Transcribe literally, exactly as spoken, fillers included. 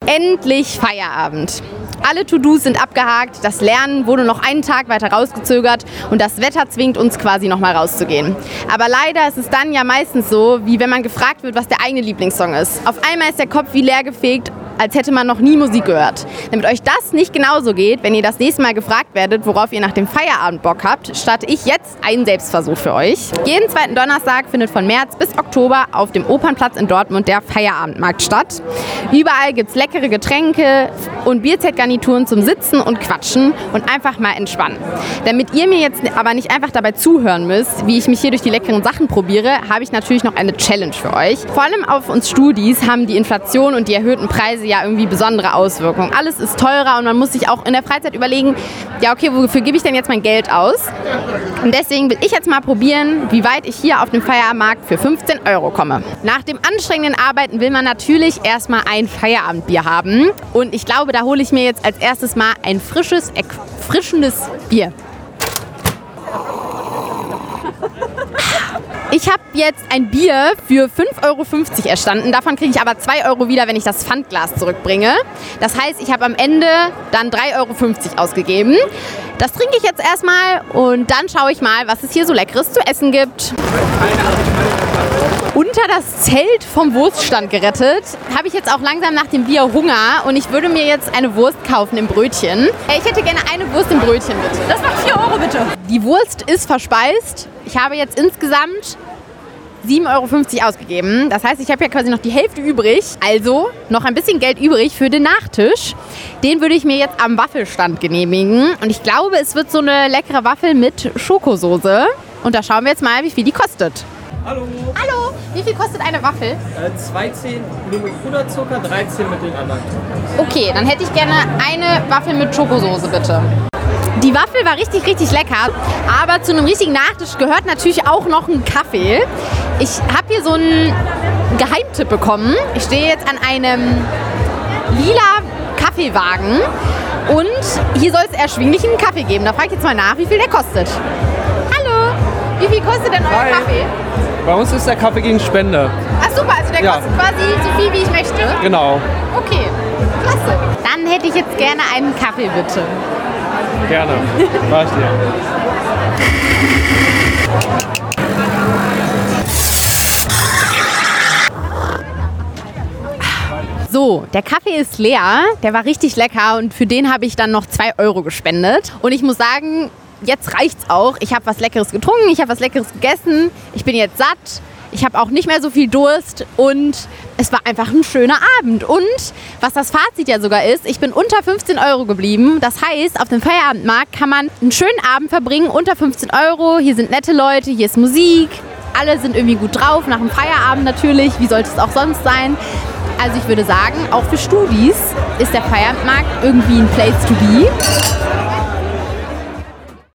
Endlich Feierabend. Alle To-Dos sind abgehakt, das Lernen wurde noch einen Tag weiter rausgezögert und das Wetter zwingt uns quasi nochmal rauszugehen. Aber leider ist es dann ja meistens so, wie wenn man gefragt wird, was der eigene Lieblingssong ist. Auf einmal ist der Kopf wie leer gefegt, als hätte man noch nie Musik gehört. Damit euch das nicht genauso geht, wenn ihr das nächste Mal gefragt werdet, worauf ihr nach dem Feierabend Bock habt, starte ich jetzt einen Selbstversuch für euch. Jeden zweiten Donnerstag findet von März bis Oktober auf dem Opernplatz in Dortmund der Feierabendmarkt statt. Überall gibt's leckere Getränke und Bierzeltgarnituren zum Sitzen und Quatschen und einfach mal entspannen. Damit ihr mir jetzt aber nicht einfach dabei zuhören müsst, wie ich mich hier durch die leckeren Sachen probiere, habe ich natürlich noch eine Challenge für euch. Vor allem auf uns Studis haben die Inflation und die erhöhten Preise ja irgendwie besondere Auswirkungen. Alles ist teurer und man muss sich auch in der Freizeit überlegen, ja okay, wofür gebe ich denn jetzt mein Geld aus? Und deswegen will ich jetzt mal probieren, wie weit ich hier auf dem Feierabendmarkt für fünfzehn Euro komme. Nach dem anstrengenden Arbeiten will man natürlich erstmal ein Feierabendbier haben und ich glaube, da hole ich mir jetzt als erstes mal ein frisches, erfrischendes Bier. Ich habe jetzt ein Bier für fünf Euro fünfzig erstanden. Davon kriege ich aber zwei Euro wieder, wenn ich das Pfandglas zurückbringe. Das heißt, ich habe am Ende dann drei Euro fünfzig ausgegeben. Das trinke ich jetzt erstmal und dann schaue ich mal, was es hier so Leckeres zu essen gibt. Unter das Zelt vom Wurststand gerettet, habe ich jetzt auch langsam nach dem Bier Hunger und ich würde mir jetzt eine Wurst kaufen im Brötchen. Ich hätte gerne eine Wurst im Brötchen, bitte. Das macht vier Euro, bitte. Die Wurst ist verspeist. Ich habe jetzt insgesamt sieben Euro fünfzig ausgegeben. Das heißt, ich habe ja quasi noch die Hälfte übrig. Also noch ein bisschen Geld übrig für den Nachtisch. Den würde ich mir jetzt am Waffelstand genehmigen. Und ich glaube, es wird so eine leckere Waffel mit Schokosoße. Und da schauen wir jetzt mal, wie viel die kostet. Hallo. Hallo, wie viel kostet eine Waffel? Äh, zweizehn nur mit Puderzucker, dreizehn mit den anderen. Okay, dann hätte ich gerne eine Waffel mit Schokosoße, bitte. Die Waffel war richtig, richtig lecker, aber zu einem richtigen Nachtisch gehört natürlich auch noch ein Kaffee. Ich habe hier so einen Geheimtipp bekommen. Ich stehe jetzt an einem lila Kaffeewagen und hier soll es erschwinglichen Kaffee geben. Da frage ich jetzt mal nach, wie viel der kostet. Hallo, wie viel kostet denn euer Hi. Kaffee? Bei uns ist der Kaffee gegen Spende. Ach super, also der Ja. kostet quasi so viel, wie ich möchte? Genau. Okay, klasse. Dann hätte ich jetzt gerne einen Kaffee, bitte. Gerne. Mach ich dir. So, der Kaffee ist leer, der war richtig lecker und für den habe ich dann noch zwei Euro gespendet. Und ich muss sagen, jetzt reicht's auch. Ich habe was Leckeres getrunken, ich habe was Leckeres gegessen, ich bin jetzt satt, ich habe auch nicht mehr so viel Durst und es war einfach ein schöner Abend. Und was das Fazit ja sogar ist, ich bin unter fünfzehn Euro geblieben. Das heißt, auf dem Feierabendmarkt kann man einen schönen Abend verbringen, unter fünfzehn Euro. Hier sind nette Leute, hier ist Musik, alle sind irgendwie gut drauf, nach dem Feierabend natürlich, wie sollte es auch sonst sein. Also ich würde sagen, auch für Studis ist der Feierabendmarkt irgendwie ein Place to be.